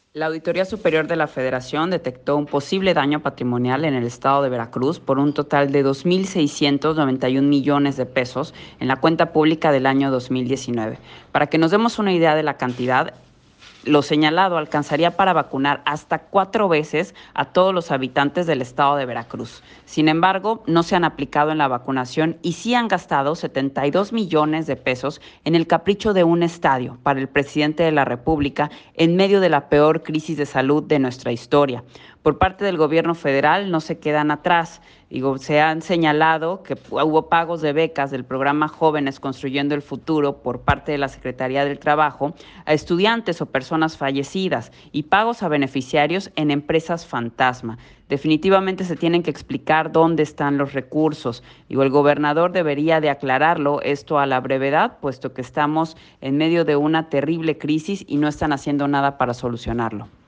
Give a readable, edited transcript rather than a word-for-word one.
La Auditoría Superior de la Federación detectó un posible daño patrimonial en el estado de Veracruz por un total de 2.691 millones de pesos en la cuenta pública del año 2019. Para que nos demos una idea de la cantidad, lo señalado alcanzaría para vacunar hasta 4 veces a todos los habitantes del estado de Veracruz. Sin embargo, no se han aplicado en la vacunación y sí han gastado 72 millones de pesos en el capricho de un estadio para el presidente de la República en medio de la peor crisis de salud de nuestra historia. Por parte del gobierno federal no se quedan atrás. Digo, se han señalado que hubo pagos de becas del programa Jóvenes Construyendo el Futuro por parte de la Secretaría del Trabajo a estudiantes o personas fallecidas y pagos a beneficiarios en empresas fantasma. Definitivamente se tienen que explicar dónde están los recursos. Digo, el gobernador debería de aclararlo esto a la brevedad, puesto que estamos en medio de una terrible crisis y no están haciendo nada para solucionarlo.